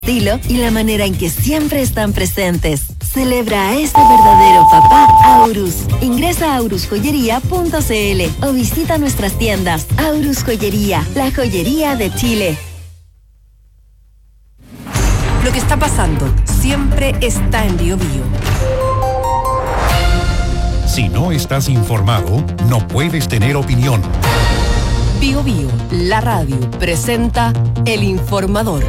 estilo y la manera en que siempre están presentes. Celebra a este verdadero papá Aurus. Ingresa a aurusjoyería.cl o visita nuestras tiendas. Aurus Joyería, la joyería de Chile. Lo que está pasando siempre está en BioBio. Si no estás informado, no puedes tener opinión. BioBio, la radio, presenta El Informador.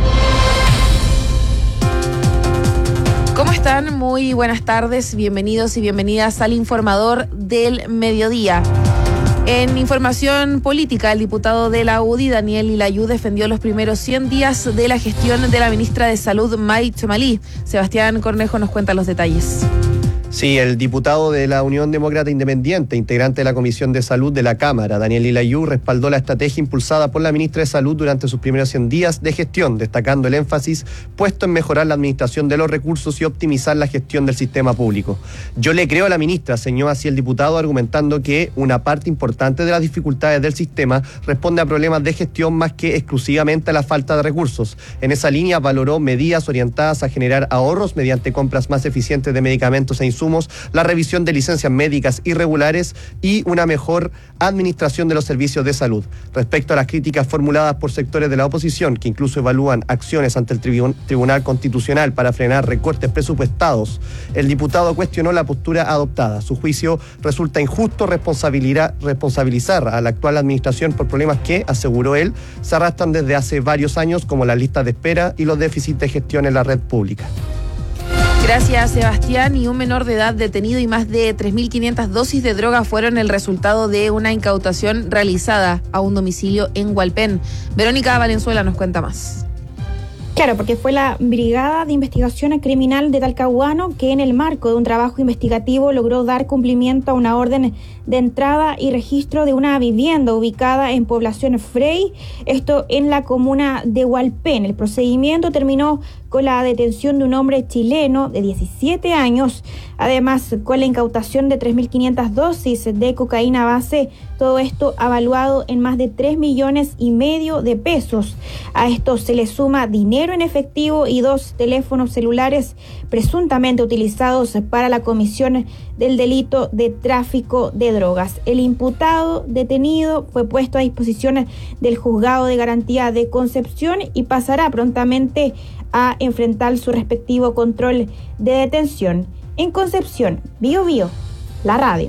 ¿Cómo están? Muy buenas tardes, bienvenidos y bienvenidas al Informador del Mediodía. En información política, el diputado de la UDI, Daniel Lilayú, defendió los primeros 100 días de la gestión de la ministra de Salud, May Tchomalí. Sebastián Cornejo nos cuenta los detalles. Sí, el diputado de la Unión Demócrata Independiente, integrante de la Comisión de Salud de la Cámara, Daniel Lilayú, respaldó la estrategia impulsada por la ministra de Salud durante sus primeros 100 días de gestión, destacando el énfasis puesto en mejorar la administración de los recursos y optimizar la gestión del sistema público. Yo le creo a la ministra, señaló así el diputado, argumentando que una parte importante de las dificultades del sistema responde a problemas de gestión más que exclusivamente a la falta de recursos. En esa línea valoró medidas orientadas a generar ahorros mediante compras más eficientes de medicamentos e insumos, la revisión de licencias médicas irregulares y una mejor administración de los servicios de salud. Respecto a las críticas formuladas por sectores de la oposición, que incluso evalúan acciones ante el Tribunal Constitucional para frenar recortes presupuestados, el diputado cuestionó la postura adoptada. A su juicio, resulta injusto responsabilizar a la actual administración por problemas que, aseguró él, se arrastran desde hace varios años, como las listas de espera y los déficits de gestión en la red pública. Gracias, Sebastián. Y un menor de edad detenido y más de 3.500 dosis de droga fueron el resultado de una incautación realizada a un domicilio en Hualpén. Verónica Valenzuela nos cuenta más. Claro, porque fue la Brigada de Investigación Criminal de Talcahuano que en el marco de un trabajo investigativo logró dar cumplimiento a una orden de entrada y registro de una vivienda ubicada en población Frey, esto en la comuna de Hualpén. El procedimiento terminó con la detención de un hombre chileno de 17 años, además con la incautación de 3.500 dosis de cocaína base, todo esto avaluado en más de 3,5 millones de pesos. A esto se le suma dinero en efectivo y 2 teléfonos celulares presuntamente utilizados para la comisión del delito de tráfico de drogas. El imputado detenido fue puesto a disposición del Juzgado de Garantía de Concepción y pasará prontamente a enfrentar su respectivo control de detención. En Concepción, BioBio, la radio.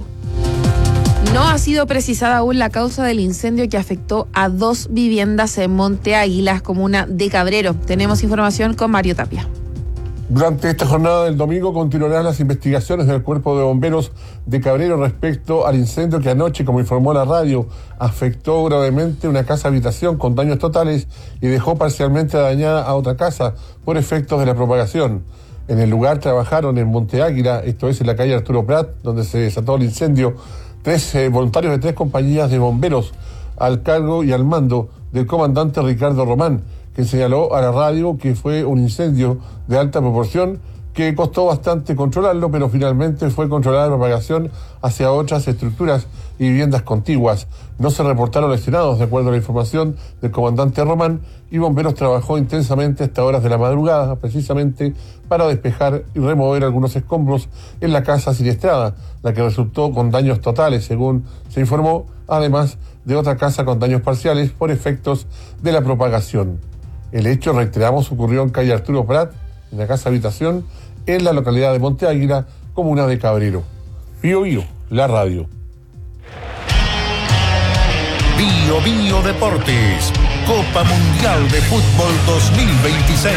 No ha sido precisada aún la causa del incendio que afectó a 2 viviendas en Monte Águilas, comuna de Cabrero. Tenemos información con Mario Tapia. Durante esta jornada del domingo continuarán las investigaciones del Cuerpo de Bomberos de Cabrero respecto al incendio que anoche, como informó la radio, afectó gravemente una casa-habitación con daños totales y dejó parcialmente dañada a otra casa por efectos de la propagación. En el lugar trabajaron en Monte Águila, esto es en la calle Arturo Prat, donde se desató el incendio, 3 voluntarios de 3 compañías de bomberos al cargo y al mando del comandante Ricardo Román, que señaló a la radio que fue un incendio de alta proporción que costó bastante controlarlo, pero finalmente fue controlada la propagación hacia otras estructuras y viviendas contiguas. No se reportaron lesionados, de acuerdo a la información del comandante Román, y Bomberos trabajó intensamente hasta horas de la madrugada, precisamente para despejar y remover algunos escombros en la casa siniestrada, la que resultó con daños totales, según se informó, además de otra casa con daños parciales por efectos de la propagación. El hecho, reiteramos, ocurrió en calle Arturo Prat, en la casa-habitación, en la localidad de Monte Águila, comuna de Cabrero. BioBio, la radio. BioBio Deportes, Copa Mundial de Fútbol 2026.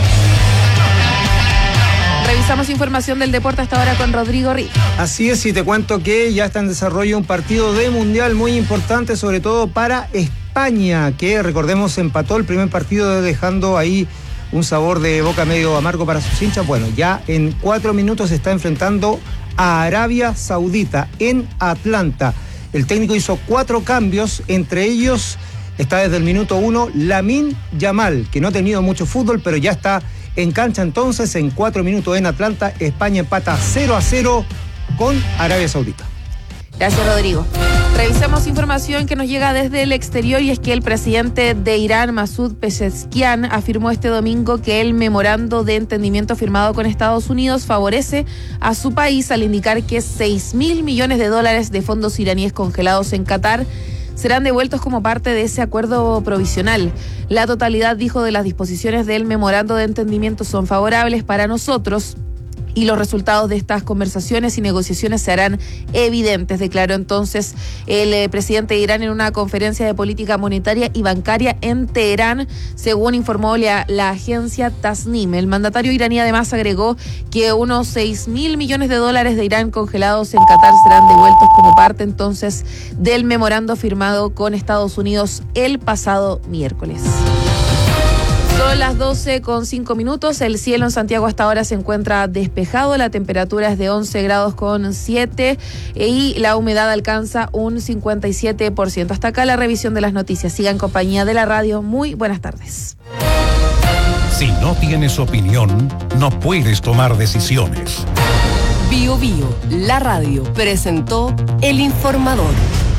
Revisamos información del deporte hasta ahora con Rodrigo Ríos. Así es, y te cuento que ya está en desarrollo un partido de mundial muy importante, sobre todo para España, que recordemos empató el primer partido dejando ahí un sabor de boca medio amargo para sus hinchas. Bueno, ya en 4 minutos se está enfrentando a Arabia Saudita en Atlanta. El técnico hizo 4 cambios, entre ellos está desde el minuto 1 Lamine Yamal, que no ha tenido mucho fútbol, pero ya está en cancha. Entonces, en 4 minutos en Atlanta, España empata 0-0 con Arabia Saudita. Gracias, Rodrigo. Revisemos información que nos llega desde el exterior y es que el presidente de Irán, Masoud Pezeshkian, afirmó este domingo que el memorando de entendimiento firmado con Estados Unidos favorece a su país al indicar que $6.000 millones de fondos iraníes congelados en Qatar serán devueltos como parte de ese acuerdo provisional. La totalidad, dijo, de las disposiciones del memorando de entendimiento son favorables para nosotros y los resultados de estas conversaciones y negociaciones se harán evidentes, declaró entonces el presidente de Irán en una conferencia de política monetaria y bancaria en Teherán, según informó la agencia Tasnim. El mandatario iraní además agregó que unos $6.000 millones de Irán congelados en Qatar serán devueltos como parte entonces del memorando firmado con Estados Unidos el pasado miércoles. Son las 12:05. El cielo en Santiago hasta ahora se encuentra despejado. La temperatura es de 11 grados con 7 y la humedad alcanza un 57%. Hasta acá la revisión de las noticias. Siga en compañía de la radio. Muy buenas tardes. Si no tienes opinión, no puedes tomar decisiones. Bio Bio, la radio, presentó El Informador.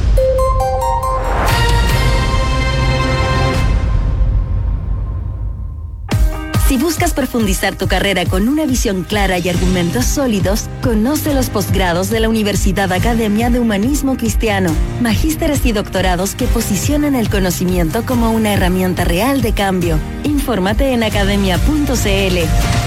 Si buscas profundizar tu carrera con una visión clara y argumentos sólidos, conoce los posgrados de la Universidad Academia de Humanismo Cristiano, magísteres y doctorados que posicionan el conocimiento como una herramienta real de cambio. Infórmate en academia.cl.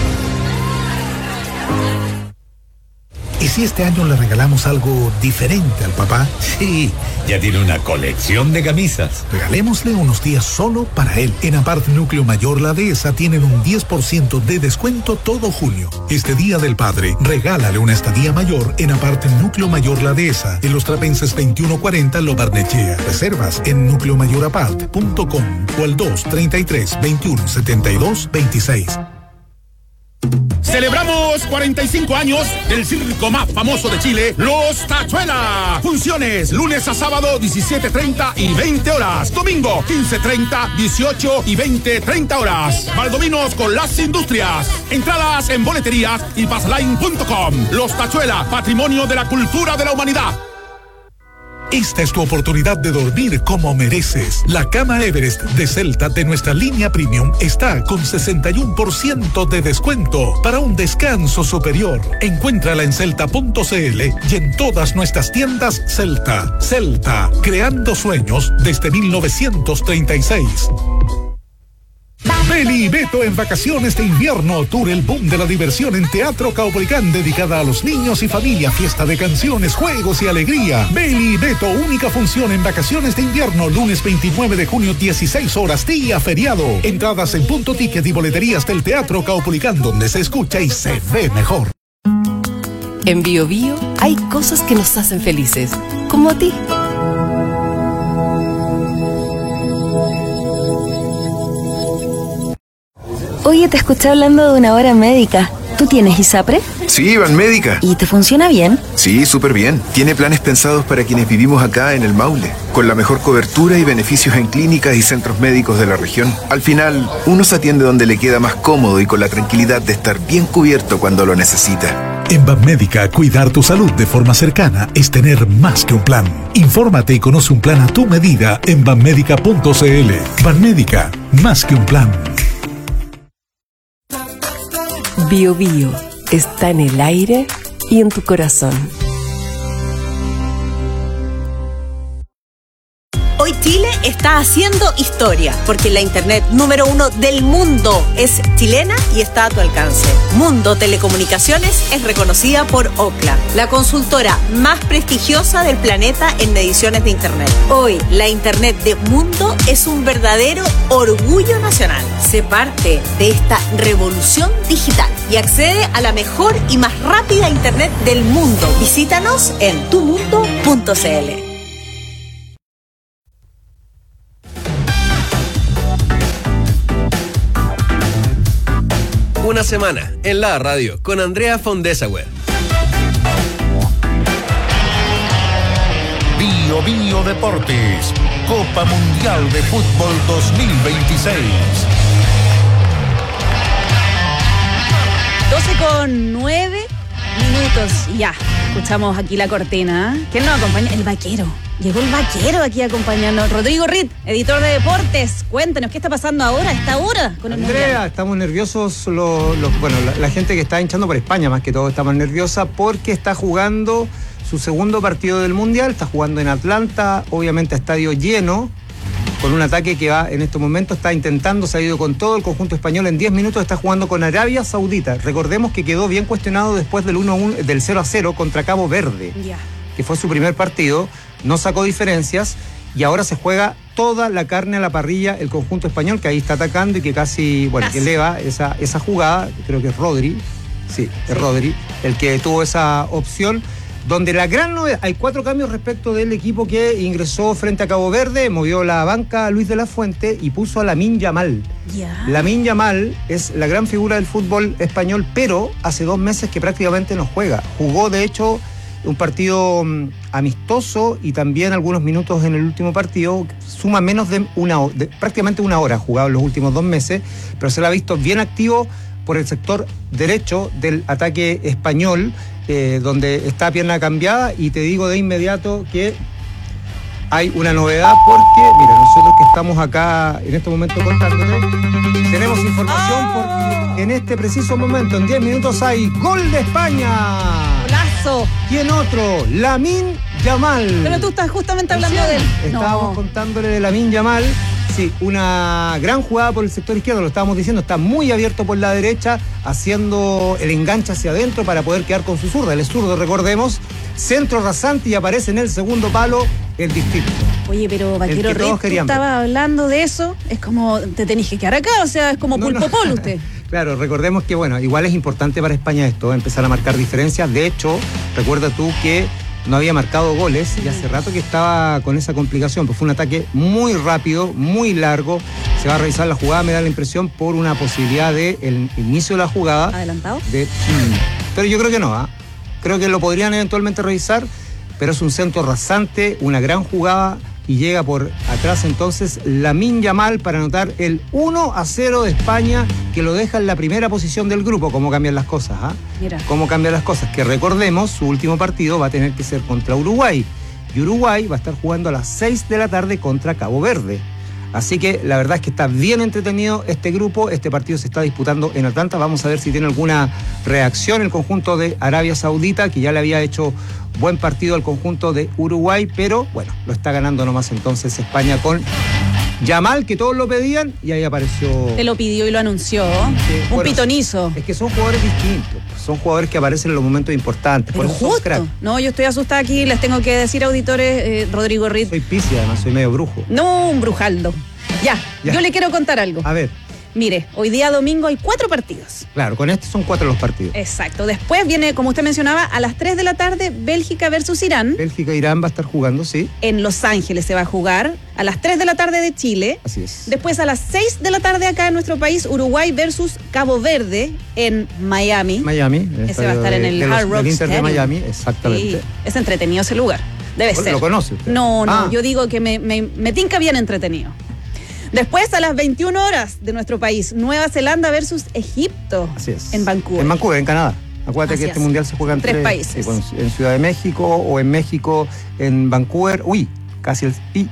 ¿Y si este año le regalamos algo diferente al papá? Sí, ya tiene una colección de camisas. Regalémosle unos días solo para él. En Apart Núcleo Mayor La Dehesa tienen un 10% de descuento todo junio. Este Día del Padre, regálale una estadía mayor en Apart Núcleo Mayor La Dehesa, en Los Trapenses 2140 Lo Barnechea. Reservas en nucleomayorapart.com o al 233-2172-26. Celebramos 45 años del circo más famoso de Chile, Los Tachuela. Funciones lunes a sábado 17:30 y 20 horas. Domingo 15:30, 18 y 20:30 horas. Valdominos con las industrias. Entradas en boleterías y passline.com. Los Tachuela, patrimonio de la cultura de la humanidad. Esta es tu oportunidad de dormir como mereces. La cama Everest de Celta de nuestra línea premium está con 61% de descuento para un descanso superior. Encuéntrala en celta.cl y en todas nuestras tiendas Celta. Celta, creando sueños desde 1936. Beli y Beto en vacaciones de invierno. Tour El Boom de la Diversión en Teatro Caupolicán, dedicada a los niños y familia. Fiesta de canciones, juegos y alegría. Beli y Beto, única función en vacaciones de invierno. Lunes 29 de junio, 16 horas, día feriado. Entradas en Punto Ticket y boleterías del Teatro Caupolicán, donde se escucha y se ve mejor. En Bio Bio hay cosas que nos hacen felices, como a ti. Oye, te escuché hablando de una hora médica. ¿Tú tienes ISAPRE? Sí, Banmédica. ¿Y te funciona bien? Sí, súper bien. Tiene planes pensados para quienes vivimos acá en el Maule, con la mejor cobertura y beneficios en clínicas y centros médicos de la región. Al final, uno se atiende donde le queda más cómodo y con la tranquilidad de estar bien cubierto cuando lo necesita. En Banmédica, cuidar tu salud de forma cercana es tener más que un plan. Infórmate y conoce un plan a tu medida en banmédica.cl. Banmédica, más que un plan. Bio Bio está en el aire y en tu corazón. Hoy Chile está haciendo historia, porque la internet número 1 del mundo es chilena y está a tu alcance. Mundo Telecomunicaciones es reconocida por Ookla, la consultora más prestigiosa del planeta en mediciones de internet. Hoy, la internet de Mundo es un verdadero orgullo nacional. Sé parte de esta revolución digital y accede a la mejor y más rápida internet del mundo. Visítanos en tumundo.cl. Una semana en la radio con Andrea von Dessauer. Bio Bio Deportes, Copa Mundial de Fútbol 2026. 12:09 ya. escuchamos aquí la cortina. ¿Quién nos acompaña? El vaquero. Llegó el vaquero aquí a acompañarnos. Rodrigo Ritt, editor de deportes. Cuéntanos, ¿qué está pasando ahora, a esta hora con el Andrea, Mundial? estamos nerviosos, la gente que está hinchando por España, más que todo, está más nerviosa porque está jugando su segundo partido del Mundial, está jugando en Atlanta, obviamente a estadio lleno, con un ataque que va en estos momentos, está intentando, se ha ido con todo el conjunto español, en 10 minutos está jugando con Arabia Saudita. Recordemos que quedó bien cuestionado después del 0-0 contra Cabo Verde, que fue su primer partido, no sacó diferencias y ahora se juega toda la carne a la parrilla el conjunto español, que ahí está atacando y que que eleva esa jugada, creo que es Rodri, es Rodri, el que tuvo esa opción. Donde la gran novedad, hay 4 cambios respecto del equipo que ingresó frente a Cabo Verde, movió la banca a Luis de la Fuente y puso a Lamine Yamal. Lamine Yamal es la gran figura del fútbol español, pero hace 2 meses que prácticamente no juega. Jugó, de hecho, un partido amistoso y también algunos minutos en el último partido. Suma menos de prácticamente una hora jugado en los últimos 2 meses, pero se lo ha visto bien activo por el sector derecho del ataque español, donde está pierna cambiada, y te digo de inmediato que hay una novedad porque, mira, nosotros que estamos acá en este momento contándote, tenemos información porque en este preciso momento, en 10 minutos, hay gol de España. ¡Golazo! ¿Quién otro? Lamine Yamal. Pero tú estás justamente hablando de él. Estábamos contándole de Lamine Yamal. Sí, una gran jugada por el sector izquierdo, lo estábamos diciendo, está muy abierto por la derecha, haciendo el enganche hacia adentro para poder quedar con su zurda. Él es zurdo, recordemos, centro rasante y aparece en el segundo palo el distinto. Oye, pero Vaquero Ritt, tú estabas hablando de eso, es como, te tenés que quedar acá, o sea, es como pulpo polo usted. Claro, recordemos que, igual es importante para España esto, empezar a marcar diferencias. De hecho, recuerda tú que no había marcado goles y hace rato que estaba con esa complicación, pues fue un ataque muy rápido, muy largo. Se va a revisar la jugada, me da la impresión, por una posibilidad de el inicio de la jugada. ¿Adelantado? Pero yo creo que no, creo que lo podrían eventualmente revisar, pero es un centro rasante, una gran jugada, y llega por atrás entonces Lamine Yamal para anotar el 1-0 de España, que lo deja en la primera posición del grupo. ¿Cómo cambian las cosas? Mira. ¿Cómo cambian las cosas? Que recordemos, su último partido va a tener que ser contra Uruguay, y Uruguay va a estar jugando a las 6 de la tarde contra Cabo Verde. Así que la verdad es que está bien entretenido este grupo. Este partido se está disputando en Atlanta. Vamos a ver si tiene alguna reacción el conjunto de Arabia Saudita, que ya le había hecho buen partido al conjunto de Uruguay, pero bueno, lo está ganando nomás entonces España con Yamal, que todos lo pedían, y ahí apareció. Te lo pidió y lo anunció. Un pitonizo. Es que son jugadores distintos, son jugadores que aparecen en los momentos importantes. Pero por eso son crack. No, yo estoy asustada aquí, les tengo que decir, auditores, Rodrigo Ritt. Soy Piscis, además, soy medio brujo. No, un brujaldo. Ya, yo le quiero contar algo. A ver. Mire, hoy día domingo hay 4 partidos. Claro, con estos son 4 los partidos. Exacto. Después viene, como usted mencionaba, a las 3 de la tarde, Bélgica versus Irán. Bélgica-Irán va a estar jugando, sí. En Los Ángeles se va a jugar. A las 3 de la tarde de Chile. Así es. Después a las 6 de la tarde acá en nuestro país, Uruguay versus Cabo Verde en Miami. Miami. Ese va a estar en el Hard Rock del Inter Stadium. de Miami, exactamente. Sí, es entretenido ese lugar. Debe ser. ¿Lo conoce usted? No, yo digo que me tinca bien entretenido. Después, a las 21 horas de nuestro país, Nueva Zelanda versus Egipto. Así es. En Vancouver. En Vancouver, en Canadá. Acuérdate que este mundial se juega en 3 países. En Ciudad de México o en México, en Vancouver. Casi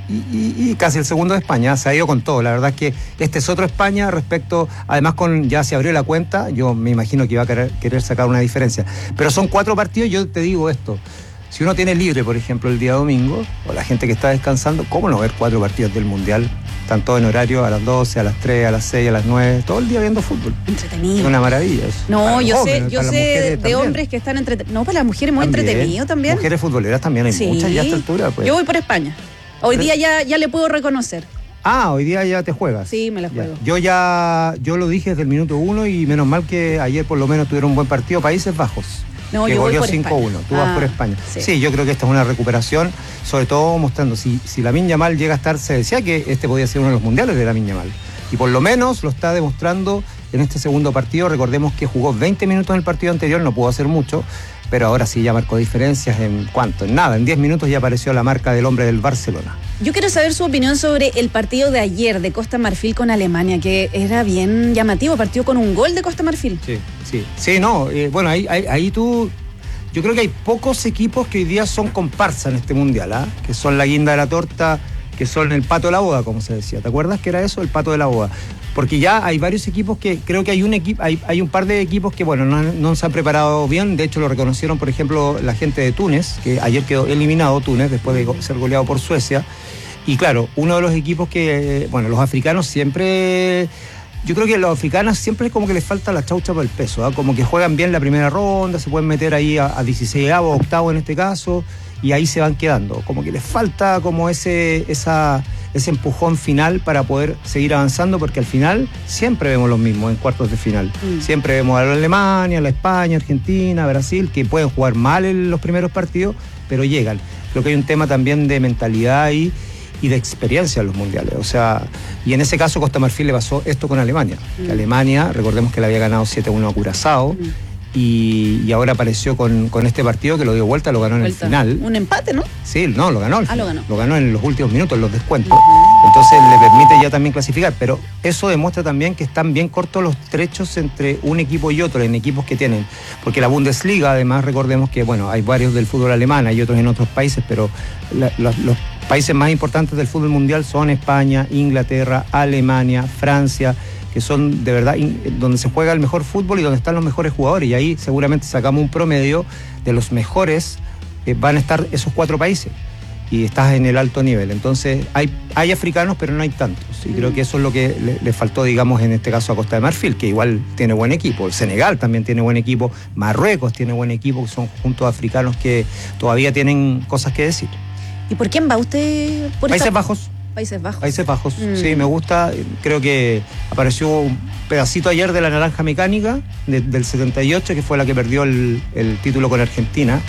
el segundo de España. Se ha ido con todo. La verdad es que este es otro España respecto, además ya se abrió la cuenta. Yo me imagino que iba a querer sacar una diferencia. Pero son 4 partidos. Yo te digo esto. Si uno tiene libre, por ejemplo, el día domingo, o la gente que está descansando, ¿cómo no ver 4 partidos del Mundial? Están todos en horario, a las 12, a las 3, a las 6, a las 9, todo el día viendo fútbol. Entretenido. Es una maravilla eso. No, yo sé de hombres que están entretenidos. No, para las mujeres muy entretenido también. Mujeres futboleras también hay muchas ya a esta altura. Pues. Yo voy por España. Hoy día ya le puedo reconocer. Hoy día ya te juegas. Sí, me la juego. Yo lo dije desde el minuto 1 y menos mal que ayer por lo menos tuvieron un buen partido. Países Bajos. No, que yo voy goleó por 5-1. España. Tú vas por España. Sí, yo creo que esta es una recuperación, sobre todo mostrando, si Lamine Yamal llega a estar, se decía que este podía ser uno de los mundiales de Lamine Yamal. Y por lo menos lo está demostrando en este segundo partido. Recordemos que jugó 20 minutos en el partido anterior, no pudo hacer mucho, pero ahora sí ya marcó diferencias en ¿cuánto? En nada, en 10 minutos ya apareció la marca del hombre del Barcelona. Yo quiero saber su opinión sobre el partido de ayer de Costa Marfil con Alemania, que era bien llamativo, partido con un gol de Costa Marfil. Sí, no, bueno, ahí tú yo creo que hay pocos equipos que hoy día son comparsa en este mundial, que son la guinda de la torta, que son el pato de la boda, como se decía. ¿Te acuerdas que era eso, el pato de la boda? Porque ya hay varios equipos que, creo que hay un par de equipos que, bueno, no se han preparado bien. De hecho, lo reconocieron, por ejemplo, la gente de Túnez, que ayer quedó eliminado Túnez después de ser goleado por Suecia. Y claro, uno de los equipos que, bueno, los africanos siempre... Yo creo que a los africanos siempre es como que les falta la chaucha por el peso, como que juegan bien la primera ronda, se pueden meter ahí a 16avo, octavo en este caso, y ahí se van quedando. Como que les falta como ese empujón final para poder seguir avanzando, porque al final siempre vemos los mismos en cuartos de final. Siempre vemos a la Alemania, a la España, Argentina, Brasil, que pueden jugar mal en los primeros partidos, pero llegan. Creo que hay un tema también de mentalidad ahí y de experiencia en los mundiales. O sea, y en ese caso Costa Marfil le pasó esto con Alemania. Que Alemania, recordemos que le había ganado 7-1 a Curazao, y ahora apareció con este partido que lo dio vuelta, lo ganó en el final. Un empate, ¿no? Sí, no, lo ganó. Lo ganó. Lo ganó en los últimos minutos, en los descuentos. Entonces le permite ya también clasificar, pero eso demuestra también que están bien cortos los trechos entre un equipo y otro, en equipos que tienen. Porque la Bundesliga, además, recordemos que, bueno, hay varios del fútbol alemán, hay otros en otros países, pero los países más importantes del fútbol mundial son España, Inglaterra, Alemania, Francia, que son de verdad donde se juega el mejor fútbol y donde están los mejores jugadores, y ahí seguramente sacamos un promedio de los mejores, van a estar esos 4 países y estás en el alto nivel. Entonces hay africanos, pero no hay tantos, y creo que eso es lo que le faltó, digamos, en este caso a Costa de Marfil, que igual tiene buen equipo. El Senegal también tiene buen equipo, Marruecos tiene buen equipo, que son conjuntos africanos que todavía tienen cosas que decir. ¿Y por quién va usted? Países Bajos. Países Bajos, sí, me gusta. Creo que apareció un pedacito ayer de la naranja mecánica del 78, que fue la que perdió el título con Argentina.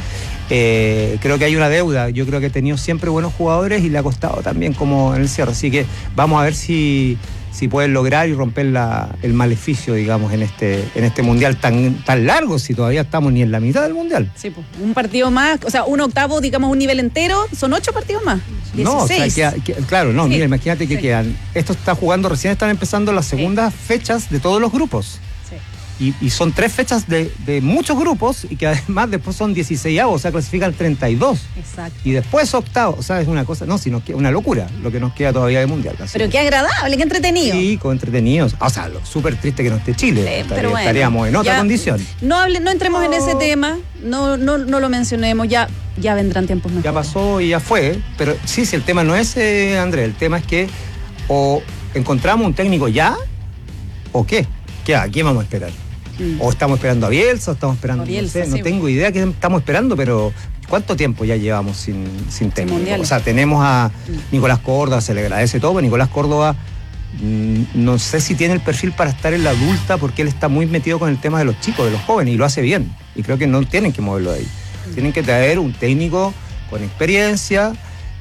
Creo que hay una deuda. Yo creo que ha tenido siempre buenos jugadores y le ha costado también como en el cierre. Así que vamos a ver si pueden lograr y romper el maleficio, digamos, en este mundial tan largo, si todavía estamos ni en la mitad del mundial. Sí, pues, un partido más, o sea, un octavo, digamos, un nivel entero, son 8 partidos más. 16. No, o sea, claro, no, sí. Mira, imagínate que Sí. quedan. Esto está jugando, recién están empezando las segundas fechas de todos los grupos. Y son 3 fechas de muchos grupos, y que además después son 16avos, o sea, clasifican 32. Exacto. Y después octavos, o sea, es una cosa, no, sino que una locura lo que nos queda todavía de mundial. Casi. Pero qué agradable, qué entretenido. Sí, con entretenidos. O sea, súper triste que no esté Chile. Pero bueno, estaríamos en otra condición. No entremos en ese tema, no lo mencionemos, ya vendrán tiempos mejores. Ya pasó y ya fue, pero sí, si el tema no es, Andrés, el tema es que o encontramos un técnico ya, o qué. ¿A quién vamos a esperar? O estamos esperando a Bielsa, o estamos esperando, Bielsa, no tengo idea qué estamos esperando, pero ¿cuánto tiempo ya llevamos sin técnico? mundial. O sea, tenemos a Nicolás Córdoba, se le agradece todo, pero Nicolás Córdoba no sé si tiene el perfil para estar en la adulta, porque él está muy metido con el tema de los chicos, de los jóvenes, y lo hace bien, y creo que no tienen que moverlo de ahí. Tienen que traer un técnico con experiencia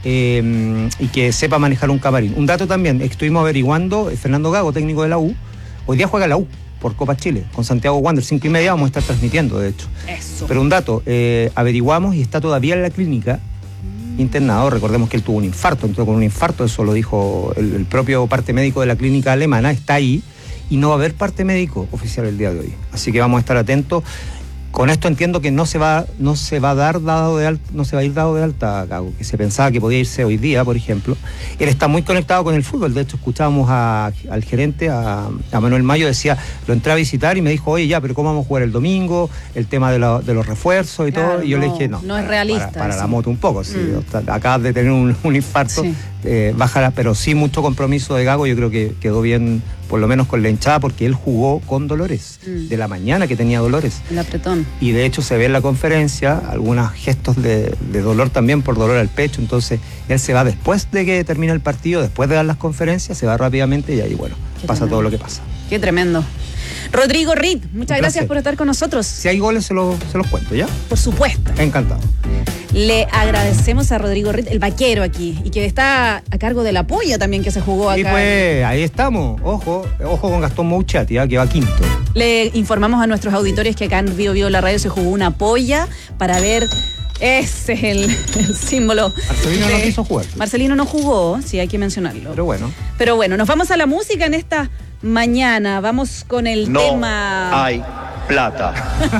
y que sepa manejar un camarín. Un dato también, estuvimos averiguando, Fernando Gago, técnico de la U, hoy día juega la U por Copa Chile, con Santiago Wander, 5:30 vamos a estar transmitiendo, de hecho. Eso. Pero un dato, averiguamos y está todavía en la clínica, internado. Recordemos que él tuvo un infarto, entró con un infarto, eso lo dijo el propio parte médico de la clínica alemana, está ahí, y no va a haber parte médico oficial el día de hoy. Así que vamos a estar atentos. Con esto entiendo que no se va a ir dado de alta Gago, que se pensaba que podía irse hoy día, por ejemplo. Él está muy conectado con el fútbol. De hecho, escuchábamos al gerente, a Manuel Mayo, decía, lo entré a visitar y me dijo, oye, ya, pero ¿cómo vamos a jugar el domingo? El tema de los refuerzos y claro, todo. Y yo le dije, no. No es realista. Para la moto un poco. Si acabas de tener un infarto, bájala, pero sí mucho compromiso de Gago. Yo creo que quedó bien, por lo menos con la hinchada, porque él jugó con dolores. De la mañana que tenía dolores. El apretón. Y de hecho se ve en la conferencia algunos gestos de dolor también, por dolor al pecho. Entonces él se va después de que termina el partido, después de dar las conferencias, se va rápidamente y ahí, bueno, pasa todo lo que pasa. Qué tremendo. Rodrigo Ritt, muchas gracias por estar con nosotros. Si hay goles se los cuento, ¿ya? Por supuesto. Encantado. Le agradecemos a Rodrigo Ritt, el vaquero aquí, y que está a cargo del apoyo también que se jugó acá. Y pues ahí estamos, ojo con Gastón Mouchati, que va quinto. Le informamos a nuestros auditores que acá en Vivo la radio se jugó una polla para ver. Ese es el símbolo. Marcelino no quiso jugar. Marcelino no jugó, sí, hay que mencionarlo. Pero bueno, nos vamos a la música en esta mañana. Vamos con el tema. Hay plata.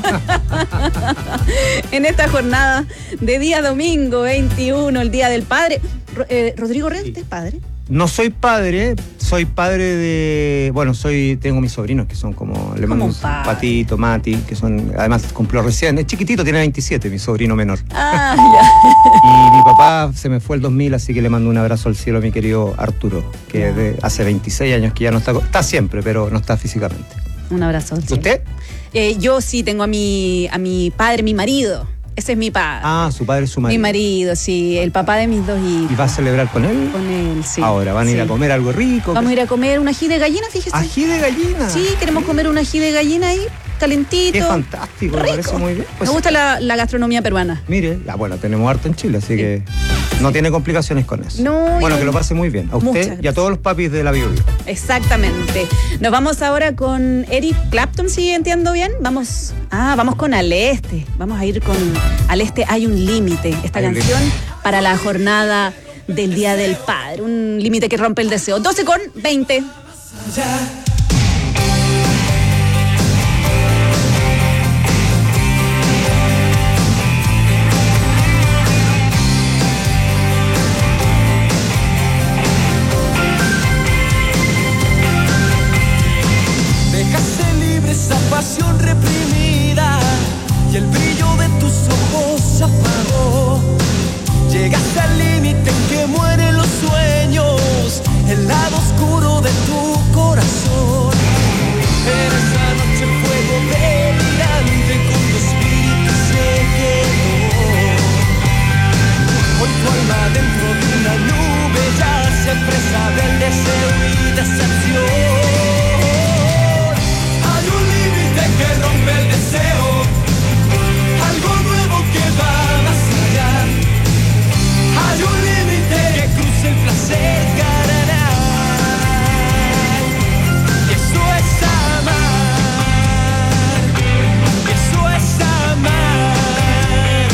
En esta jornada de día domingo 21, el Día del Padre. Rodrigo Red, ¿usted es padre? No soy padre de... Bueno, tengo mis sobrinos que son como... Le mando un Patito, Mati, que son... Además cumplió recién. Es chiquitito, tiene 27, mi sobrino menor. Ah, ya. Y mi papá se me fue el 2000, así que le mando un abrazo al cielo a mi querido Arturo, que hace 26 años que ya no está... Está siempre, pero no está físicamente. Un abrazo al cielo. ¿Usted? Yo sí tengo a mi padre, mi marido. Ese es mi padre. Ah, su padre es su marido. Mi marido, sí, el papá de mis 2 hijos. ¿Y va a celebrar con él? Con él, sí. Ahora, ¿van a ir a comer algo rico? Vamos a ir a comer un ají de gallina, fíjese. ¿Ají de gallina? Sí, queremos comer un ají de gallina ahí, calentito. Qué fantástico, rico. Me parece muy bien. Me gusta la gastronomía peruana. Mire, bueno, tenemos harto en Chile, así que no tiene complicaciones con eso. No. Bueno, que lo pase muy bien. A usted y a todos los papis de la Bio Bio. Exactamente. Nos vamos ahora con Eric Clapton, si entiendo bien. Vamos con Al Este. Vamos a ir con Al Este Hay un límite. Esta canción para la jornada del Día del Padre. Un límite que rompe el deseo. 12:20. Esa pasión reprimida y el brillo de tus ojos se apagó. Llegaste al límite en que mueren los sueños, el lado oscuro de tu corazón. En esa noche el fuego delirante con tu espíritu se quedó. Hoy tu alma dentro de una nube yace presa del deseo y decepción. Que rompe el deseo, algo nuevo que va más allá. Hay un límite que cruza el placer carnal. Y eso es amar, y eso es amar.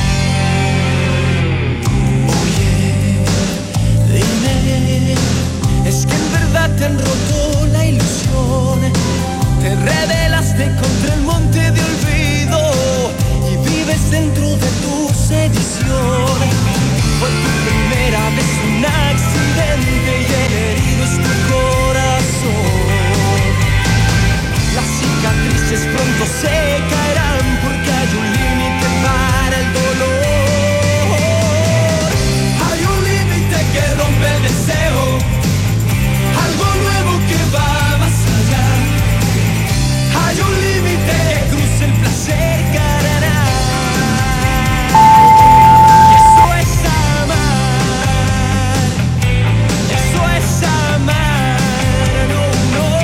Oye, dime, es que en verdad te han roto la ilusión. Te revelaste contra el monte de olvido y vives dentro de tu sedición. Fue tu primera vez un accidente y el herido es tu corazón. Las cicatrices pronto se caerán porque hay un límite para el dolor. Hay un límite que rompe el deseo, algo nuevo que va más allá. Hay un límite que cruza el placer carnal. Y eso es amar, y eso es amar, no, no.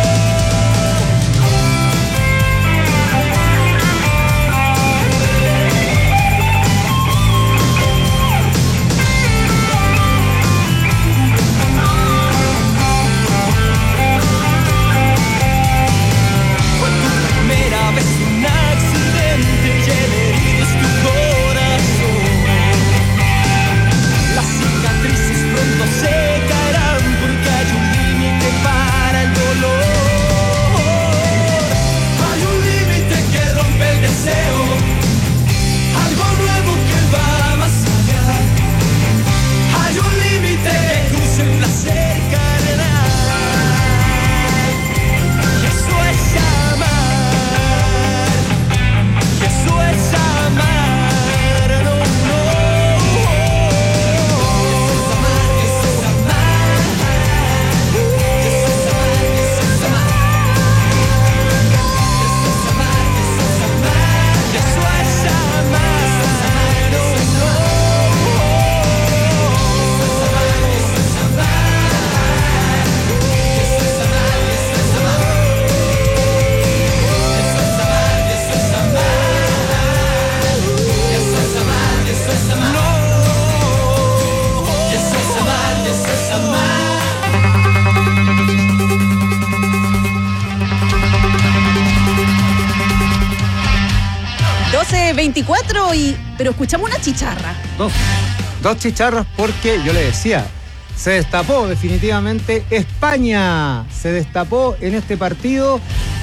Pero escuchamos una chicharra. Dos chicharras porque yo le decía, se destapó definitivamente España. Se destapó en este partido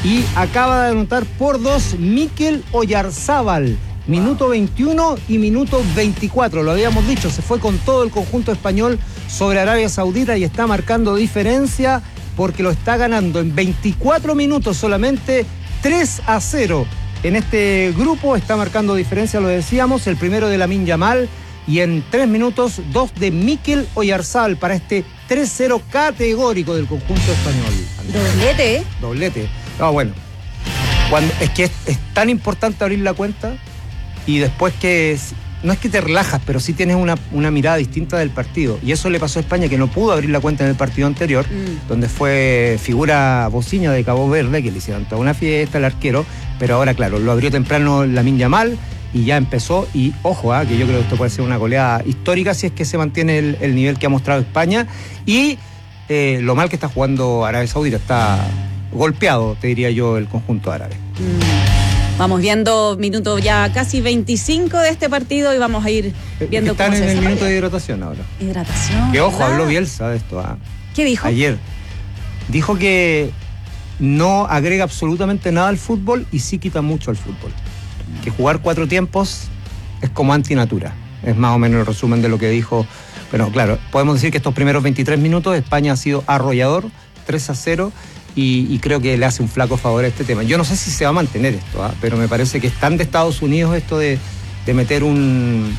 y acaba de anotar por 2 Mikel Oyarzábal. Minuto 21 y minuto 24, lo habíamos dicho, se fue con todo el conjunto español sobre Arabia Saudita y está marcando diferencia porque lo está ganando en 24 minutos solamente 3-0. En este grupo está marcando diferencia, lo decíamos, el primero de Lamine Yamal y en 3 minutos 2 de Mikel Oyarzábal para este 3-0 categórico del conjunto español. Doblete. No, bueno, es que es tan importante abrir la cuenta y después no es que te relajas, pero sí tienes una mirada distinta del partido. Y eso le pasó a España, que no pudo abrir la cuenta en el partido anterior, donde fue figura bociña de Cabo Verde, que le hicieron toda una fiesta al arquero, pero ahora, claro, lo abrió temprano Lamine Yamal y ya empezó. Y ojo, que yo creo que esto puede ser una goleada histórica si es que se mantiene el nivel que ha mostrado España. Y lo mal que está jugando Arabia Saudita, está golpeado, te diría yo, el conjunto árabe. Vamos viendo minuto ya casi 25 de este partido y vamos a ir viendo cómo se desarrolla. Están en el minuto de hidratación ahora. Hidratación. Que ojo, habló Bielsa de esto. ¿Qué dijo? Ayer. Dijo que no agrega absolutamente nada al fútbol y sí quita mucho al fútbol. Que jugar 4 tiempos es como antinatura. Es más o menos el resumen de lo que dijo. Pero claro, podemos decir que estos primeros 23 minutos España ha sido arrollador, 3-0. Y creo que le hace un flaco favor a este tema. Yo no sé si se va a mantener esto, pero me parece que es tan de Estados Unidos esto de meter un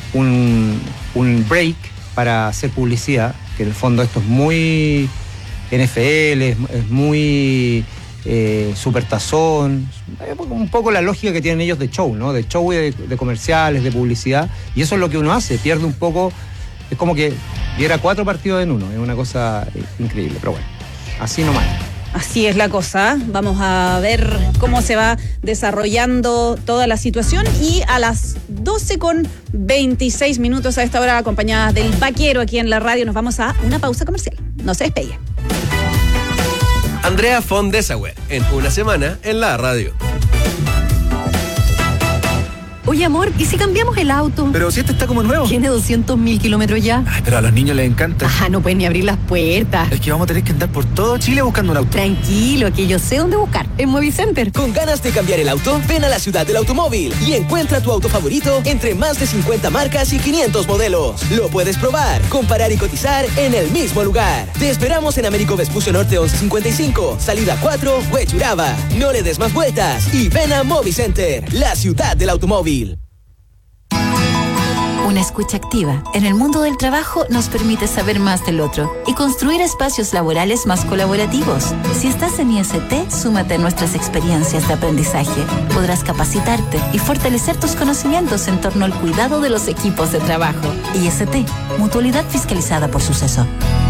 break para hacer publicidad, que en el fondo esto es muy NFL, es muy Supertazón, un poco la lógica que tienen ellos de show, ¿no? De show y de comerciales, de publicidad, y eso es lo que uno hace, pierde un poco, es como que diera 4 partidos en uno, es una cosa increíble, pero bueno, así nomás. Así es la cosa. Vamos a ver cómo se va desarrollando toda la situación y a las 12:26 a esta hora, acompañadas del Vaquero aquí en la radio, nos vamos a una pausa comercial. No se despegue. Andrea von Dessauer, en Una Semana en la Radio. Oye, amor, ¿y si cambiamos el auto? Pero si este está como nuevo. Tiene 200.000 kilómetros ya. Ay, pero a los niños les encanta. No pueden ni abrir las puertas. Es que vamos a tener que andar por todo Chile buscando un auto. Tranquilo, que yo sé dónde buscar. En Movicenter. ¿Con ganas de cambiar el auto? Ven a la ciudad del automóvil y encuentra tu auto favorito entre más de 50 marcas y 500 modelos. Lo puedes probar, comparar y cotizar en el mismo lugar. Te esperamos en Américo Vespucio Norte 1155, salida 4, Huechuraba. No le des más vueltas y ven a Movicenter, la ciudad del automóvil. Una escucha activa en el mundo del trabajo nos permite saber más del otro y construir espacios laborales más colaborativos. Si estás en IST, súmate a nuestras experiencias de aprendizaje. Podrás capacitarte y fortalecer tus conocimientos en torno al cuidado de los equipos de trabajo. IST, mutualidad fiscalizada por Suceso.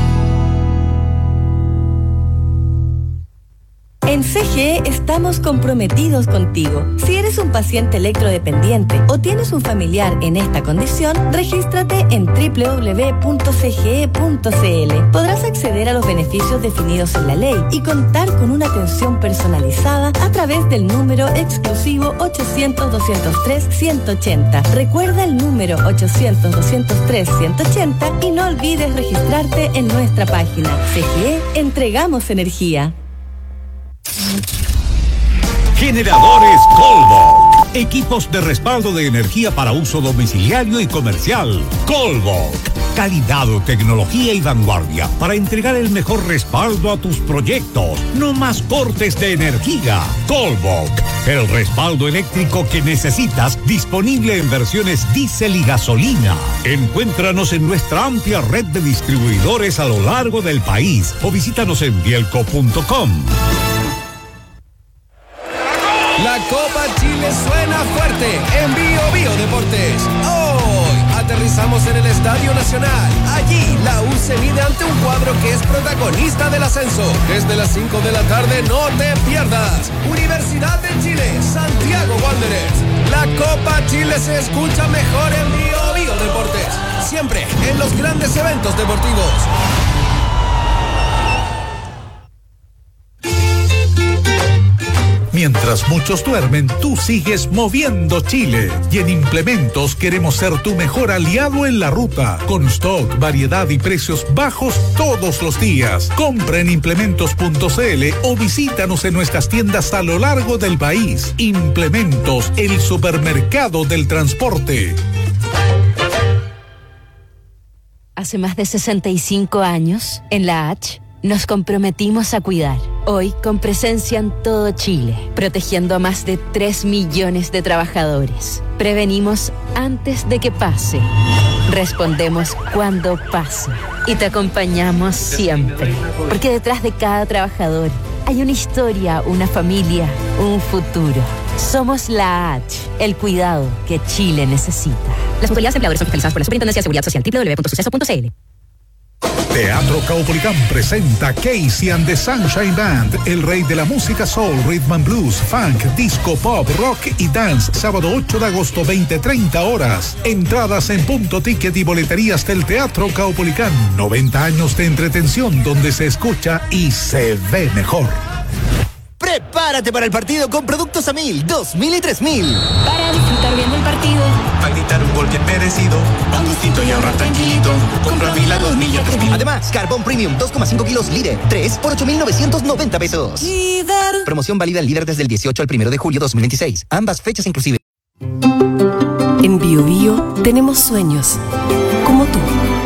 En CGE estamos comprometidos contigo. Si eres un paciente electrodependiente o tienes un familiar en esta condición, regístrate en www.cge.cl. Podrás acceder a los beneficios definidos en la ley y contar con una atención personalizada a través del número exclusivo 800-203-180. Recuerda el número 800-203-180 y no olvides registrarte en nuestra página. CGE, entregamos energía. Generadores Colvoc. Equipos de respaldo de energía para uso domiciliario y comercial. Colvoc. Calidad, tecnología y vanguardia para entregar el mejor respaldo a tus proyectos. No más cortes de energía. Colvoc. El respaldo eléctrico que necesitas, disponible en versiones diésel y gasolina. Encuéntranos en nuestra amplia red de distribuidores a lo largo del país o visítanos en bielco.com. La Copa Chile suena fuerte en Bio Deportes. Hoy aterrizamos en el Estadio Nacional. Allí la U se mide ante un cuadro que es protagonista del ascenso. Desde las 5 de la tarde no te pierdas. Universidad de Chile, Santiago Wanderers. La Copa Chile se escucha mejor en Bio Deportes. Siempre en los grandes eventos deportivos. Mientras muchos duermen, tú sigues moviendo Chile. Y en Implementos queremos ser tu mejor aliado en la ruta. Con stock, variedad y precios bajos todos los días. Compra en implementos.cl o visítanos en nuestras tiendas a lo largo del país. Implementos, el supermercado del transporte. Hace más de 65 años, en la H, nos comprometimos a cuidar. Hoy, con presencia en todo Chile, protegiendo a más de 3 millones de trabajadores. Prevenimos antes de que pase. Respondemos cuando pase. Y te acompañamos siempre. Porque detrás de cada trabajador hay una historia, una familia, un futuro. Somos la H, el cuidado que Chile necesita. Las autoridades empleadoras son fiscalizadas por la Superintendencia de Seguridad Social. www.suceso.cl. Teatro Caupolicán presenta Casey and the Sunshine Band, el rey de la música soul, rhythm and blues, funk, disco, pop, rock y dance, sábado 8 de agosto, 20:30 horas. Entradas en Punto Ticket y boleterías del Teatro Caupolicán. 90 años de entretención donde se escucha y se ve mejor. Prepárate para el partido con productos a 1000, 2000 y 3000. Para disfrutar bien del partido. Para gritar un gol bien merecido. Un gustito y ahorrar tranquilito. Compra 1000 a 2000 y a 3000. Además, Carbón Premium 2,5 kilos Líder. 3 por 8,990 pesos. Líder. Promoción válida en Líder desde el 18 al 1 de julio 2026. Ambas fechas inclusive. En Bio Bio tenemos sueños, como tú.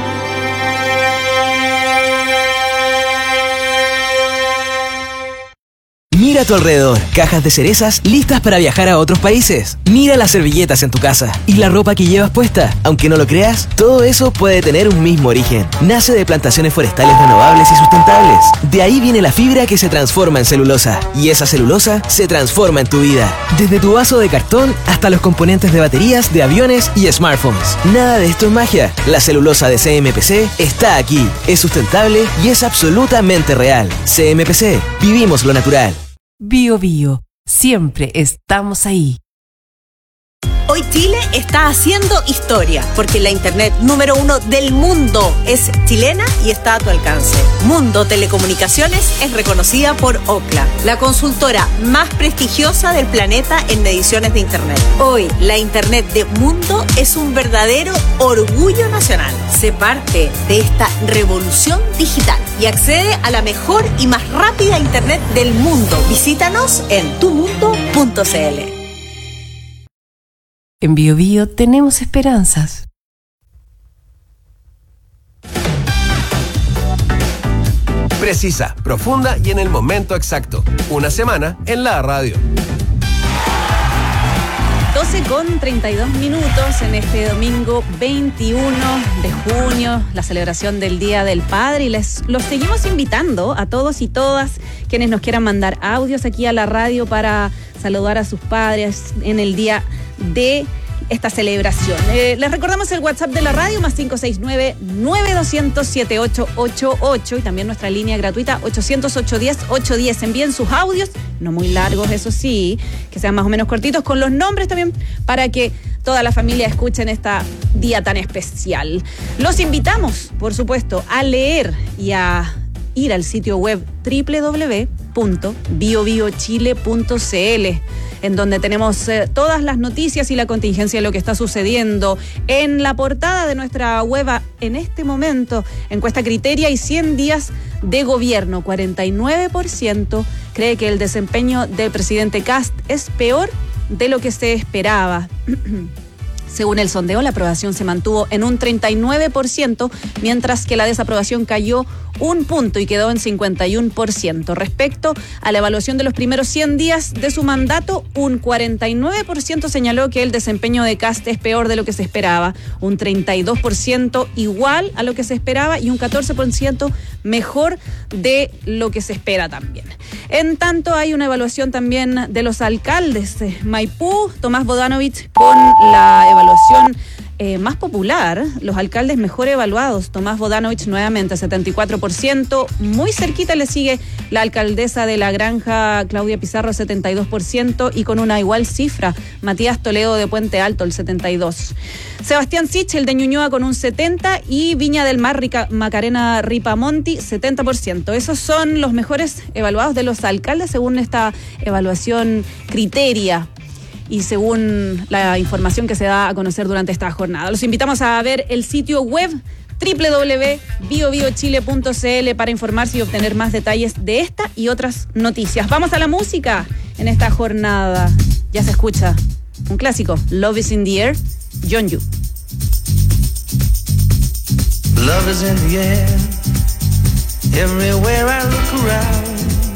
Mira a tu alrededor, cajas de cerezas listas para viajar a otros países. Mira las servilletas en tu casa y la ropa que llevas puesta. Aunque no lo creas, todo eso puede tener un mismo origen. Nace de plantaciones forestales renovables y sustentables. De ahí viene la fibra que se transforma en celulosa. Y esa celulosa se transforma en tu vida. Desde tu vaso de cartón hasta los componentes de baterías, de aviones y smartphones. Nada de esto es magia. La celulosa de CMPC está aquí. Es sustentable y es absolutamente real. CMPC, vivimos lo natural. Bio Bio, siempre estamos ahí. Hoy Chile está haciendo historia, porque la internet número 1 del mundo es chilena y está a tu alcance. Mundo Telecomunicaciones es reconocida por Ookla, la consultora más prestigiosa del planeta en mediciones de internet. Hoy, la internet de Mundo es un verdadero orgullo nacional. Sé parte de esta revolución digital y accede a la mejor y más rápida internet del mundo. Visítanos en tumundo.cl. En Bio Bio tenemos esperanzas. Precisa, profunda y en el momento exacto. Una semana en la radio. 12:32 en este domingo 21 de junio, la celebración del Día del Padre, y los seguimos invitando a todos y todas quienes nos quieran mandar audios aquí a la radio para saludar a sus padres en el día de esta celebración. Les recordamos el WhatsApp de la radio, más 569-9200-7888, y también nuestra línea gratuita 800-810-810. Envíen sus audios, no muy largos, eso sí, que sean más o menos cortitos, con los nombres también, para que toda la familia escuche en este día tan especial. Los invitamos, por supuesto, a leer y a ir al sitio web www.biobiochile.cl, en donde tenemos todas las noticias y la contingencia de lo que está sucediendo. En la portada de nuestra web, en este momento, encuesta Criteria y 100 días de gobierno. 49% cree que el desempeño del presidente Kast es peor de lo que se esperaba. Según el sondeo, la aprobación se mantuvo en un 39%, mientras que la desaprobación cayó 1 punto y quedó en 51%. Respecto a la evaluación de los primeros 100 días de su mandato, un 49% señaló que el desempeño de Kast es peor de lo que se esperaba, un 32% igual a lo que se esperaba y un 14% mejor de lo que se espera también. En tanto, hay una evaluación también de los alcaldes. Maipú, Tomás Bodanovich, con la evaluación más popular, los alcaldes mejor evaluados, Tomás Bodanovich nuevamente, 74%, muy cerquita le sigue la alcaldesa de La Granja, Claudia Pizarro, 72%, y con una igual cifra, Matías Toledo de Puente Alto, el 72%. Sebastián Sichel de Ñuñoa con un 70% y Viña del Mar, Macarena Ripamonti, 70%. Esos son los mejores evaluados de los alcaldes según esta evaluación Criteria y según la información que se da a conocer durante esta jornada. Los invitamos a ver el sitio web www.biobiochile.cl para informarse y obtener más detalles de esta y otras noticias. Vamos a la música en esta jornada. Ya se escucha un clásico, Love is in the Air, John Yu. Love is in the air, everywhere I look around.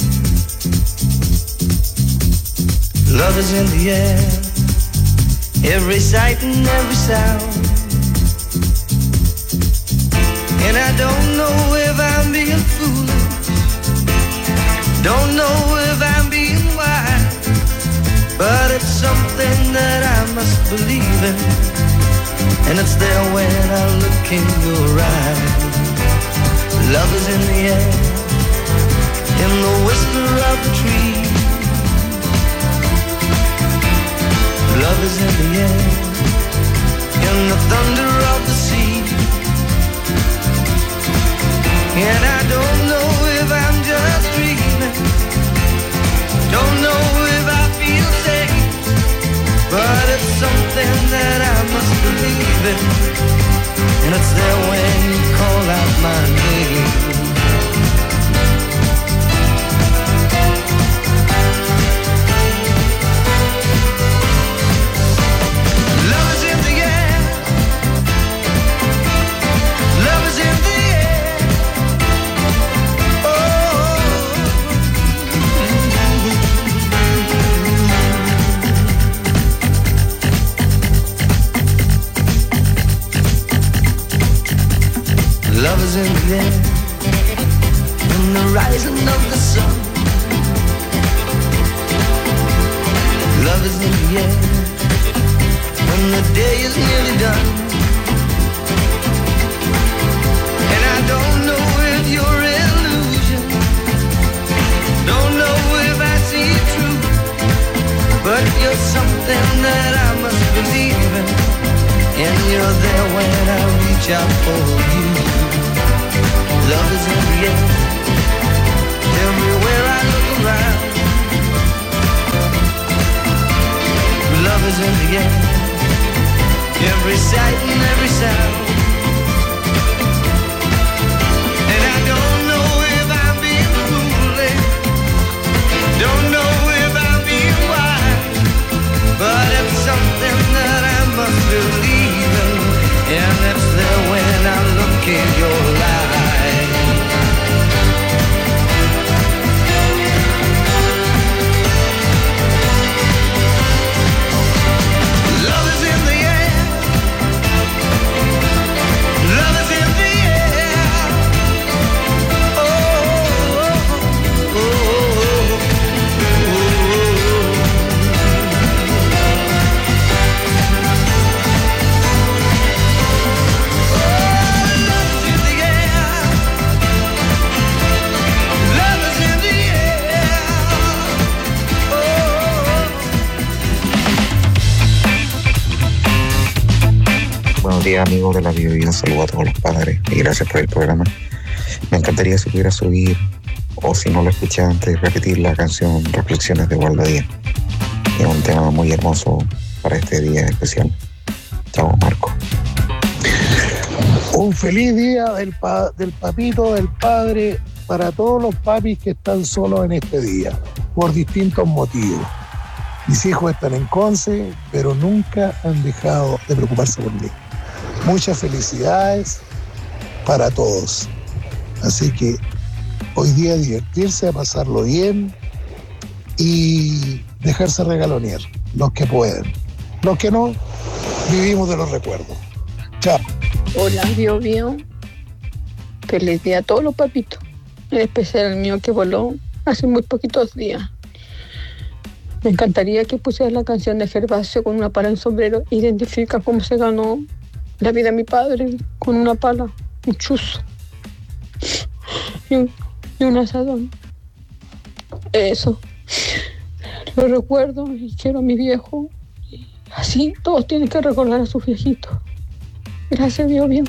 Love is in the air, every sight and every sound. And I don't know if I'm being foolish, don't know if I'm being wise, but it's something that I must believe in, and it's there when I look in your eyes. Love is in the air, in the whisper of the tree. Love is in the air, in the thunder of the sea. And I don't know if I'm just dreaming, don't know if I feel safe, but it's something that I must believe in, and it's there when you call out my name. Love is in the air, in the rising of the sun. Love is in the air, when the day is nearly done. And I don't know if you're illusion, don't know if I see it true, but you're something that I must believe in, and you're there when I reach out for you. Love is in the air, everywhere I look around. Love is in the air, every sight and every sound. And I don't know if I'm being foolish, don't know if I'm being wise, but it's something that I must believe in, and it's there when I look in your eyes. Buenos días, amigos de la Biobío, saludos a todos los padres y gracias por el programa. Me encantaría si pudiera subir, o si no lo escuché antes, repetir la canción Reflexiones de Waldo Díaz. Es un tema muy hermoso para este día especial. Chao, Marco. Un feliz día del papito, del padre, para todos los papis que están solos en este día, por distintos motivos. Mis hijos están en Conce, pero nunca han dejado de preocuparse por mí. Muchas felicidades para todos. Así que hoy día divertirse, pasarlo bien y dejarse regalonear, los que pueden. Los que no, vivimos de los recuerdos. Chao. Hola, Biobío. Feliz día a todos los papitos, en especial el mío que voló hace muy poquitos días. Me encantaría que pusieras la canción de Gervasio con una pala en sombrero. Identifica cómo se ganó la vida de mi padre con una pala, un chuzo y un asadón. Eso. Lo recuerdo y quiero a mi viejo. Y así todos tienen que recordar a sus viejitos. Gracias, Dios mío.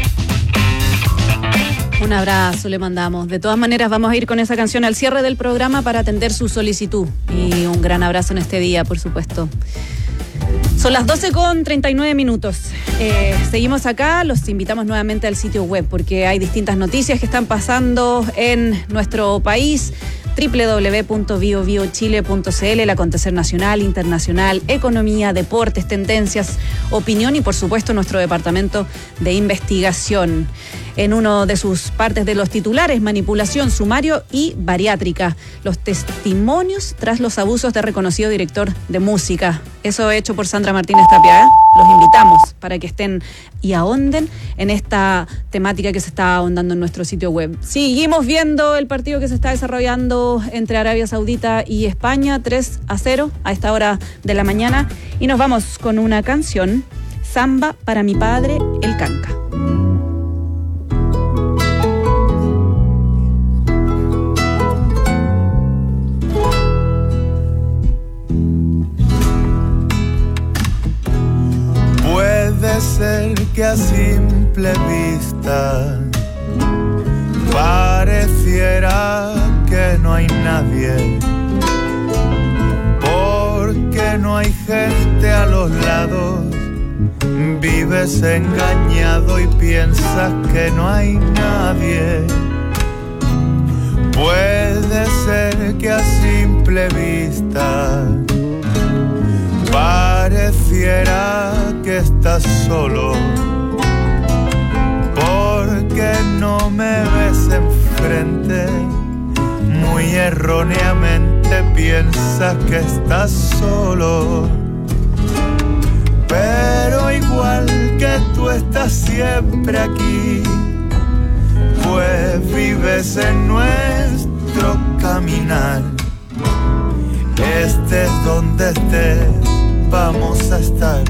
Un abrazo le mandamos. De todas maneras, vamos a ir con esa canción al cierre del programa para atender su solicitud. Y un gran abrazo en este día, por supuesto. Son las 12:39. Seguimos acá, los invitamos nuevamente al sitio web porque hay distintas noticias que están pasando en nuestro país. www.biobiochile.cl, el acontecer nacional, internacional, economía, deportes, tendencias, opinión y por supuesto nuestro departamento de investigación. En uno de sus partes de los titulares, manipulación, sumario y bariátrica. Los testimonios tras los abusos de reconocido director de música. Eso hecho por Sandra Martínez Tapia, ¿eh? Los invitamos para que estén y ahonden en esta temática que se está ahondando en nuestro sitio web. Seguimos viendo el partido que se está desarrollando entre Arabia Saudita y España, 3-0 a esta hora de la mañana. Y nos vamos con una canción, Samba para mi padre, el Canca. Puede ser que a simple vista pareciera que no hay nadie, porque no hay gente a los lados. Vives engañado y piensas que no hay nadie. Puede ser que a simple vista pareciera que estás solo, porque no me ves enfrente. Muy erróneamente piensas que estás solo, pero igual que tú estás siempre aquí, pues vives en nuestro caminar. Estés donde estés, vamos a estar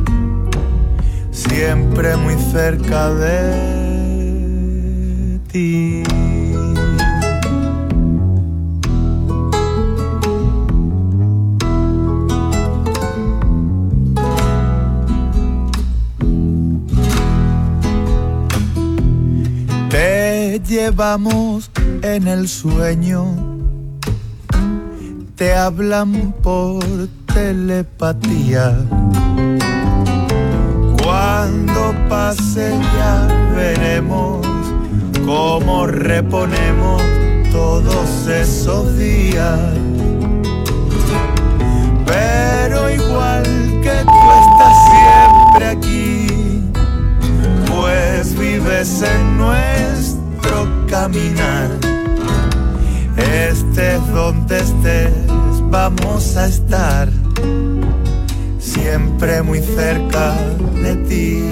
siempre muy cerca de ti. Te llevamos en el sueño, te hablan por telepatía. Cuando pase ya veremos cómo reponemos todos esos días. Pero igual que tú estás siempre aquí, pues vives en nuestro caminar. Estés donde estés, vamos a estar siempre muy cerca de ti.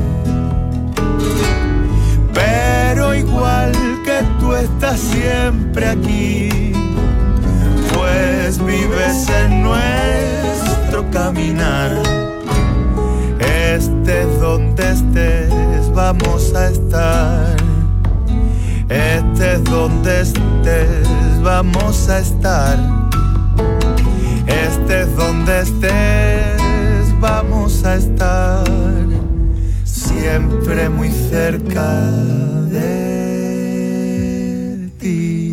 Pero igual que tú estás siempre aquí, pues vives en nuestro caminar. Estés donde estés, vamos a estar. Estés donde estés, vamos a estar. Estés donde estés, vamos a estar siempre muy cerca de ti.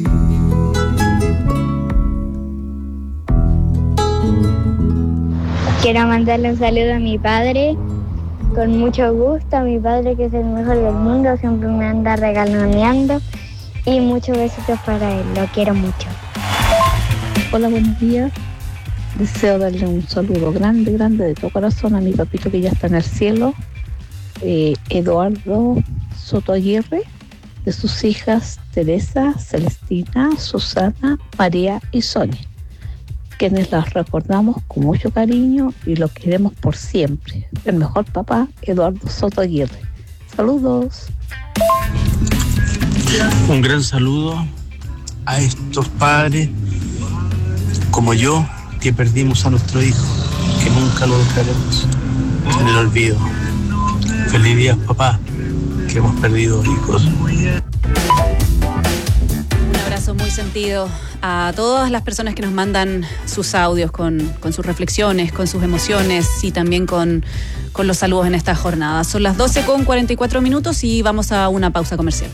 Quiero mandarle un saludo a mi padre, con mucho gusto, a mi padre que es el mejor del mundo, siempre me anda regaloneando, y muchos besitos para él, lo quiero mucho. Hola, buenos días. Deseo darle un saludo grande, grande de todo corazón a mi papito que ya está en el cielo, Eduardo Soto Aguirre, de sus hijas Teresa, Celestina, Susana, María y Sonia, quienes las recordamos con mucho cariño y los queremos por siempre. El mejor papá, Eduardo Soto Aguirre. Saludos. Un gran saludo a estos padres como yo, que perdimos a nuestro hijo, que nunca lo dejaremos en el olvido. Feliz día, papá, que hemos perdido hijos. Un abrazo muy sentido a todas las personas que nos mandan sus audios con sus reflexiones, con sus emociones y también con los saludos en esta jornada. Son las 12:44 y vamos a una pausa comercial.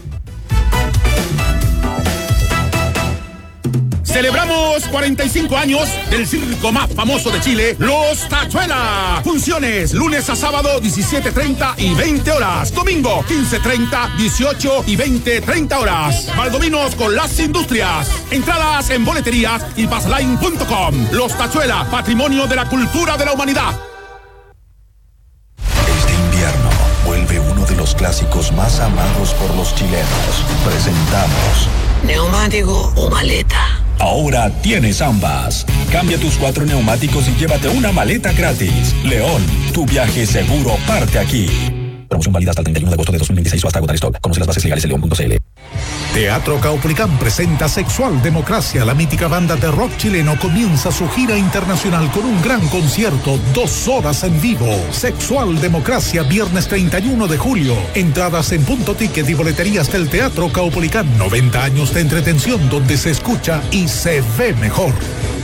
Celebramos 45 años del circo más famoso de Chile, Los Tachuela. Funciones lunes a sábado 17:30 y 20 horas. Domingo 15:30, 18 y 20:30 horas. Valdominos con las industrias. Entradas en boleterías y passline.com. Los Tachuela, patrimonio de la cultura de la humanidad. Este invierno vuelve uno de los clásicos más amados por los chilenos. Presentamos ¿neumático o maleta? Ahora tienes ambas. Cambia tus 4 neumáticos y llévate una maleta gratis. León, tu viaje seguro parte aquí. Promoción válida hasta el 31 de agosto de 2026 o hasta agotar stock. Conoce las bases legales en león.cl. Teatro Caupolicán presenta Sexual Democracia. La mítica banda de rock chileno comienza su gira internacional con un gran concierto, 2 horas en vivo. Sexual Democracia, viernes 31 de julio. Entradas en Punto Ticket y boleterías del Teatro Caupolicán. 90 años de entretención donde se escucha y se ve mejor.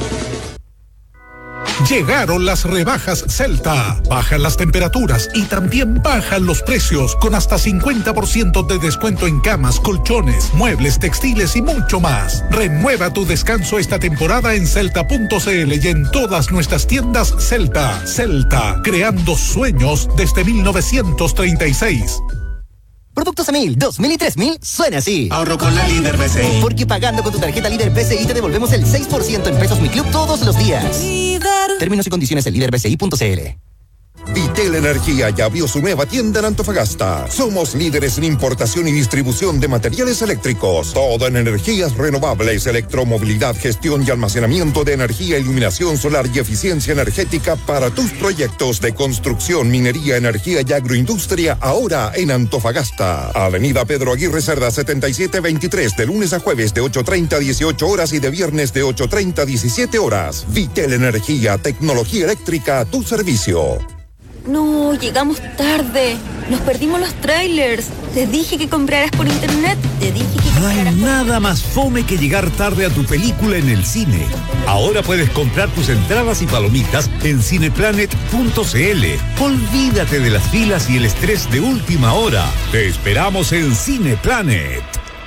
Llegaron las rebajas Celta. Bajan las temperaturas y también bajan los precios con hasta 50% de descuento en camas, colchones, muebles, textiles y mucho más. Renueva tu descanso esta temporada en celta.cl y en todas nuestras tiendas Celta. Celta, creando sueños desde 1936. Productos Amil 2000 y 3000 suena así. Ahorro con la Líder BCI. Porque pagando con tu tarjeta Líder BCI te devolvemos el 6% en pesos Mi Club todos los días. Líder. Términos y condiciones en líderbci.cl. Vitel Energía ya abrió su nueva tienda en Antofagasta. Somos líderes en importación y distribución de materiales eléctricos. Todo en energías renovables, electromovilidad, gestión y almacenamiento de energía, iluminación solar y eficiencia energética para tus proyectos de construcción, minería, energía y agroindustria. Ahora en Antofagasta. Avenida Pedro Aguirre Cerda 7723, de lunes a jueves de 8:30 a 18 horas y de viernes de 8:30 a 17 horas. Vitel Energía, tecnología eléctrica a tu servicio. No, llegamos tarde. Nos perdimos los trailers. Te dije que compraras por internet. No hay nada más fome que llegar tarde a tu película en el cine. Ahora puedes comprar tus entradas y palomitas en cineplanet.cl. Olvídate de las filas y el estrés de última hora. Te esperamos en Cineplanet.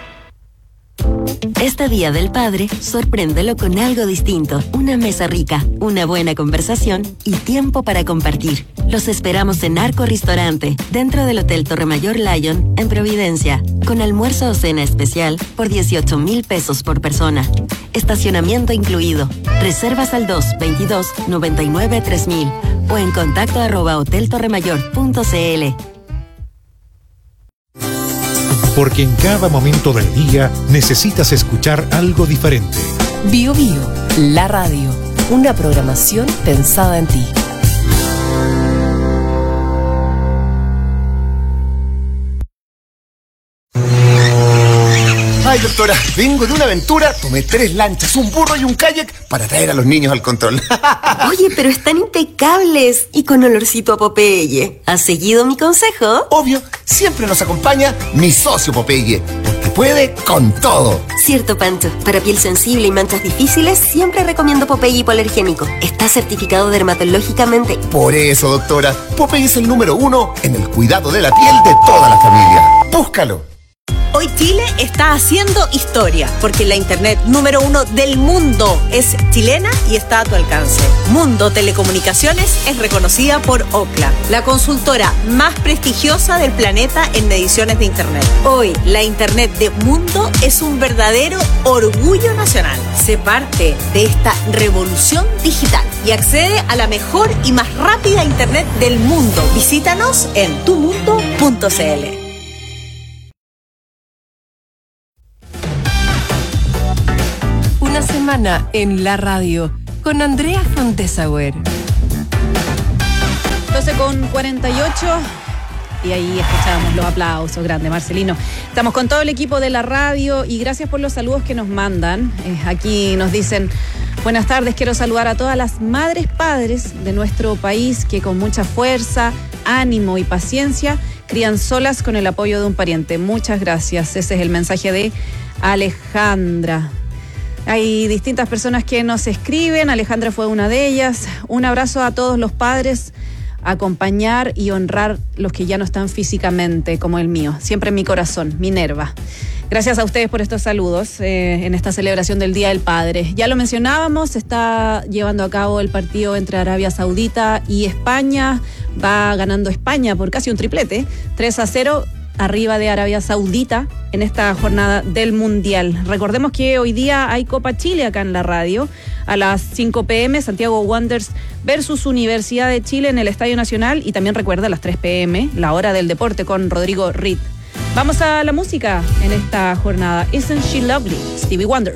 Este Día del Padre, sorpréndelo con algo distinto. Una mesa rica, una buena conversación y tiempo para compartir. Los esperamos en Arco Restaurante, dentro del Hotel Torremayor Lion, en Providencia, con almuerzo o cena especial por 18,000 pesos por persona. Estacionamiento incluido. Reservas al 222-99-3000 o en contacto@hoteltorremayor.cl. Porque en cada momento del día necesitas escuchar algo diferente. Bio Bio, la radio. Una programación pensada en ti. Ay, doctora, vengo de una aventura, tomé 3 lanchas, un burro y un kayak para traer a los niños al control. Oye, pero están impecables y con olorcito a Popeye. ¿Has seguido mi consejo? Obvio, siempre nos acompaña mi socio Popeye, porque puede con todo. Cierto, Pancho. Para piel sensible y manchas difíciles, siempre recomiendo Popeye hipoalergénico. Está certificado dermatológicamente. Por eso, doctora, Popeye es el número 1 en el cuidado de la piel de toda la familia. Búscalo. Hoy Chile está haciendo historia, porque la internet número 1 del mundo es chilena y está a tu alcance. Mundo Telecomunicaciones es reconocida por Ookla, la consultora más prestigiosa del planeta en mediciones de internet. Hoy, la internet de Mundo es un verdadero orgullo nacional. Sé parte de esta revolución digital y accede a la mejor y más rápida internet del mundo. Visítanos en tumundo.cl. Una semana en la radio con Andrea Fontesauer. 12:48 y ahí escuchábamos los aplausos. Grande, Marcelino. Estamos con todo el equipo de la radio y gracias por los saludos que nos mandan. Aquí nos dicen: Buenas tardes, quiero saludar a todas las madres, padres de nuestro país que con mucha fuerza, ánimo y paciencia crían solas con el apoyo de un pariente. Muchas gracias. Ese es el mensaje de Alejandra. Hay distintas personas que nos escriben, Alejandra fue una de ellas. Un abrazo a todos los padres, acompañar y honrar los que ya no están físicamente, como el mío. Siempre en mi corazón, Minerva. Gracias a ustedes por estos saludos en esta celebración del Día del Padre. Ya lo mencionábamos, se está llevando a cabo el partido entre Arabia Saudita y España. Va ganando España por casi un triplete, 3-0 arriba de Arabia Saudita en esta jornada del Mundial. Recordemos que hoy día hay Copa Chile acá en la radio. A las 5 p.m. Santiago Wanderers versus Universidad de Chile en el Estadio Nacional. Y también recuerda a las 3 p.m. la hora del deporte con Rodrigo Reed. Vamos a la música en esta jornada. Isn't She Lovely? Stevie Wonder.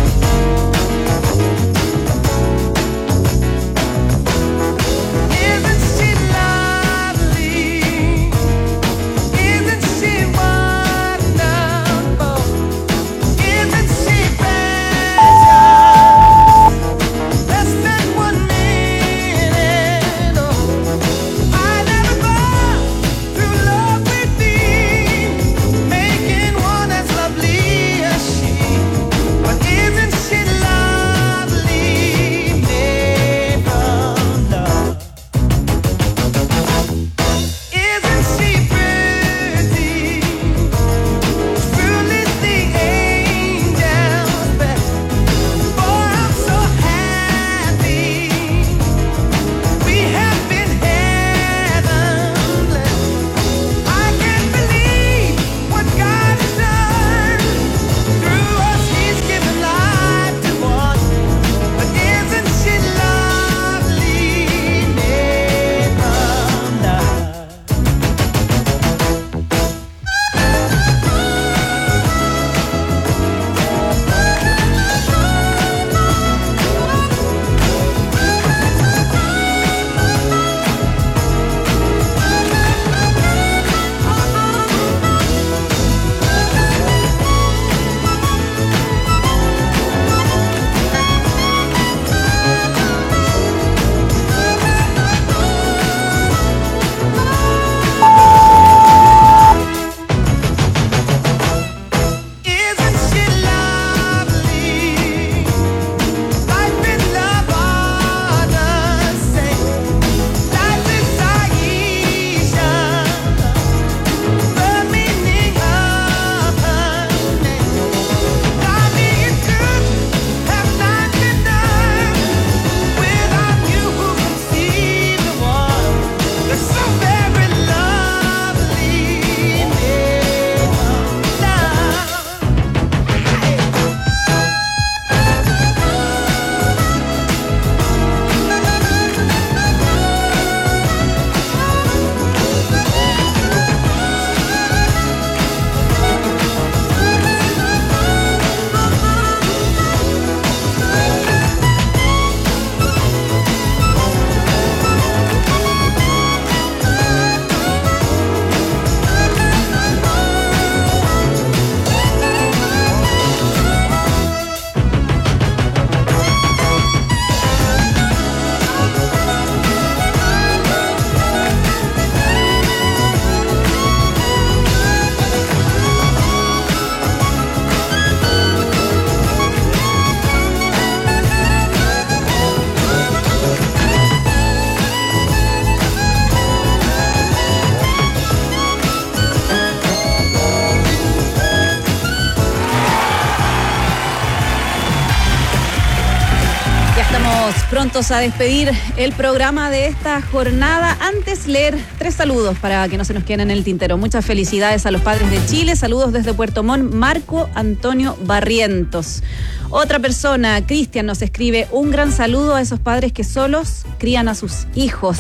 Prontos a despedir el programa de esta jornada. Antes leer 3 saludos para que no se nos queden en el tintero. Muchas felicidades a los padres de Chile. Saludos desde Puerto Montt, Marco Antonio Barrientos. Otra persona, Cristian, nos escribe un gran saludo a esos padres que solos crían a sus hijos.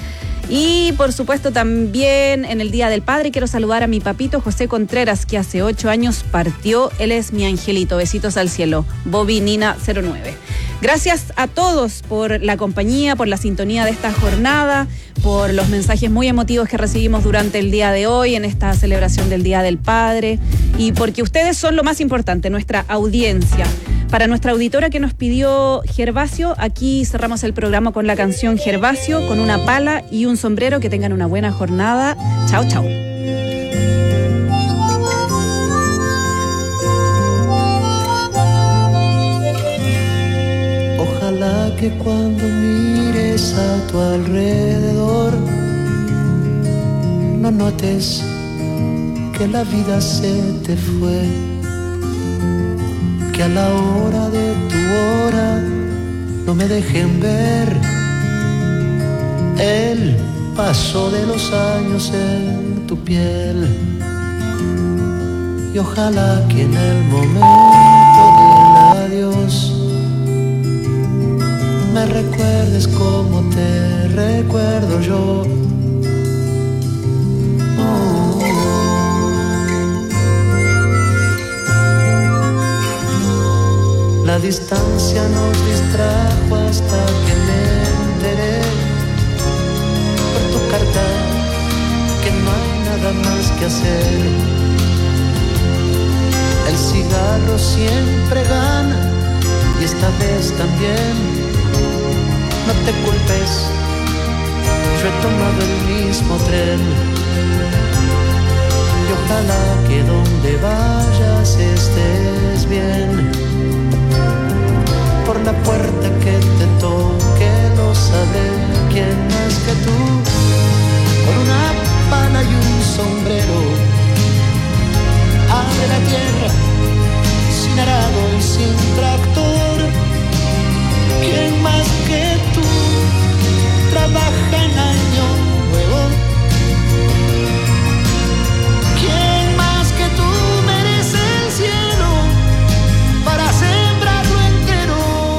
Y por supuesto también en el Día del Padre quiero saludar a mi papito José Contreras, que hace 8 años partió. Él es mi angelito. Besitos al cielo. Bobby Nina 09. Gracias a todos por la compañía, por la sintonía de esta jornada, por los mensajes muy emotivos que recibimos durante el día de hoy en esta celebración del Día del Padre y porque ustedes son lo más importante, nuestra audiencia. Para nuestra auditora que nos pidió Gervasio, aquí cerramos el programa con la canción Gervasio, con una pala y un sombrero. Que tengan una buena jornada. Chao, chao. Ojalá que cuando mires a tu alrededor no notes que la vida se te fue, que a la hora de tu hora no me dejen ver el paso de los años en tu piel. Y ojalá que en el momento del adiós me recuerdes como te recuerdo yo. La distancia nos distrajo hasta que me enteré por tu carta que no hay nada más que hacer. El cigarro siempre gana y esta vez también. No te culpes, yo he tomado el mismo tren. Y ojalá que donde vayas estés bien. Por la puerta que te toque lo sabré, quién más que tú. Con una pala y un sombrero, abre la tierra, sin arado y sin tractor. ¿Quién más que tú trabaja en año nuevo? ¿Quién más que tú merece el cielo para sembrarlo entero?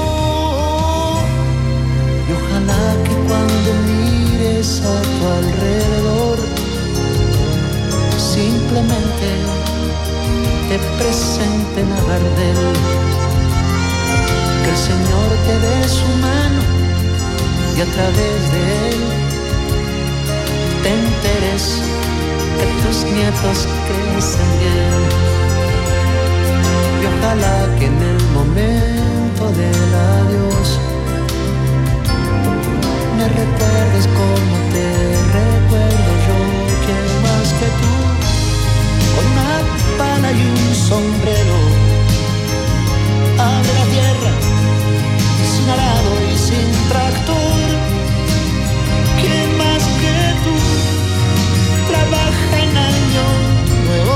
Y ojalá que cuando mires a tu alrededor simplemente te presenten a Gardel. Que el Señor te dé su mano y a través de él te enteres que tus nietos crecen bien. Y ojalá que en el momento del adiós me recuerdes como te recuerdo yo. ¿Quién más que tú? Con una pala y un sombrero, abre la tierra, sin arado y sin tractor. ¿Quién más que tú trabaja en año nuevo?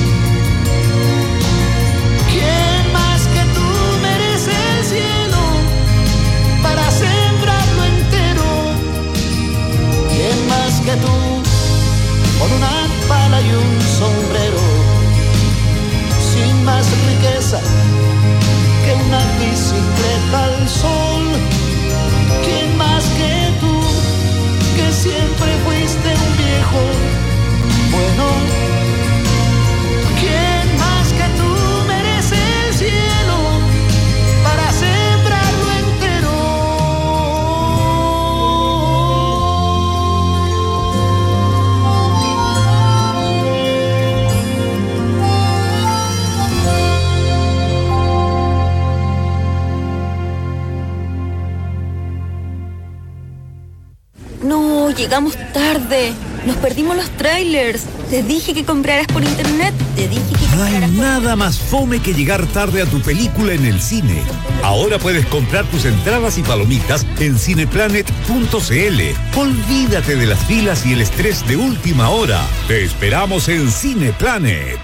¿Quién más que tú merece el cielo para sembrarlo entero? ¿Quién más que tú con una pala y un sombrero, sin más riqueza que una bicicleta al sol? ¿Quién más que tú, que siempre fuiste un viejo bueno? ¿Quién más que tú merece el cielo para sembrarlo entero? No, llegamos tarde. Nos perdimos los trailers. Te dije que compraras por internet. Te dije que No hay nada más fome que llegar tarde a tu película en el cine. Ahora puedes comprar tus entradas y palomitas en cineplanet.cl. Olvídate de las filas y el estrés de última hora. Te esperamos en Cineplanet.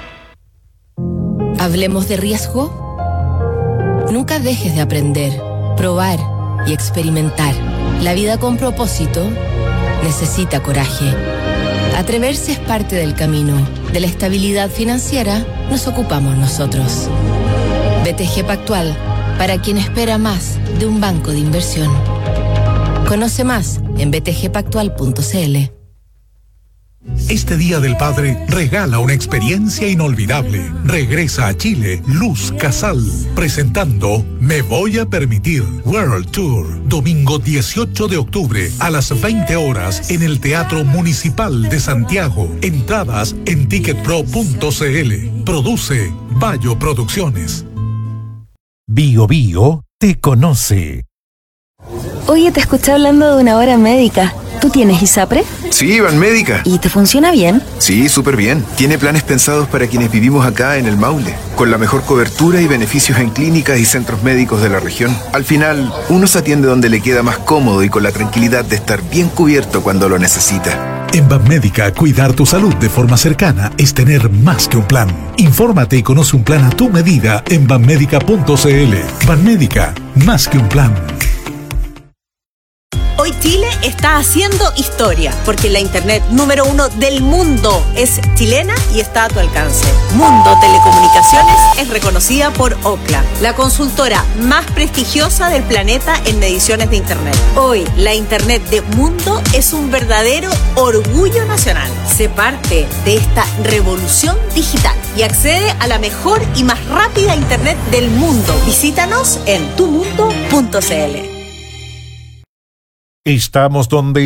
Hablemos de riesgo. Nunca dejes de aprender, probar y experimentar. La vida con propósito necesita coraje. Atreverse es parte del camino. De la estabilidad financiera nos ocupamos nosotros. BTG Pactual, para quien espera más de un banco de inversión. Conoce más en btgpactual.cl. Este Día del Padre regala una experiencia inolvidable. Regresa a Chile Luz Casal, presentando Me Voy a Permitir World Tour, domingo 18 de octubre a las 20 horas en el Teatro Municipal de Santiago. Entradas en ticketpro.cl. Produce Bayo Producciones. Bio Bio te conoce. Oye, te escuché hablando de una hora médica. ¿Tú tienes ISAPRE? Sí, Banmédica. ¿Y te funciona bien? Sí, súper bien. Tiene planes pensados para quienes vivimos acá en el Maule, con la mejor cobertura y beneficios en clínicas y centros médicos de la región. Al final, uno se atiende donde le queda más cómodo y con la tranquilidad de estar bien cubierto cuando lo necesita. En Banmédica, cuidar tu salud de forma cercana es tener más que un plan. Infórmate y conoce un plan a tu medida en banmédica.cl. Banmédica, más que un plan. Hoy Chile está haciendo historia, porque la internet número 1 del mundo es chilena y está a tu alcance. Mundo Telecomunicaciones es reconocida por Ookla, la consultora más prestigiosa del planeta en mediciones de internet. Hoy, la internet de Mundo es un verdadero orgullo nacional. Sé parte de esta revolución digital y accede a la mejor y más rápida internet del mundo. Visítanos en tumundo.cl. Estamos donde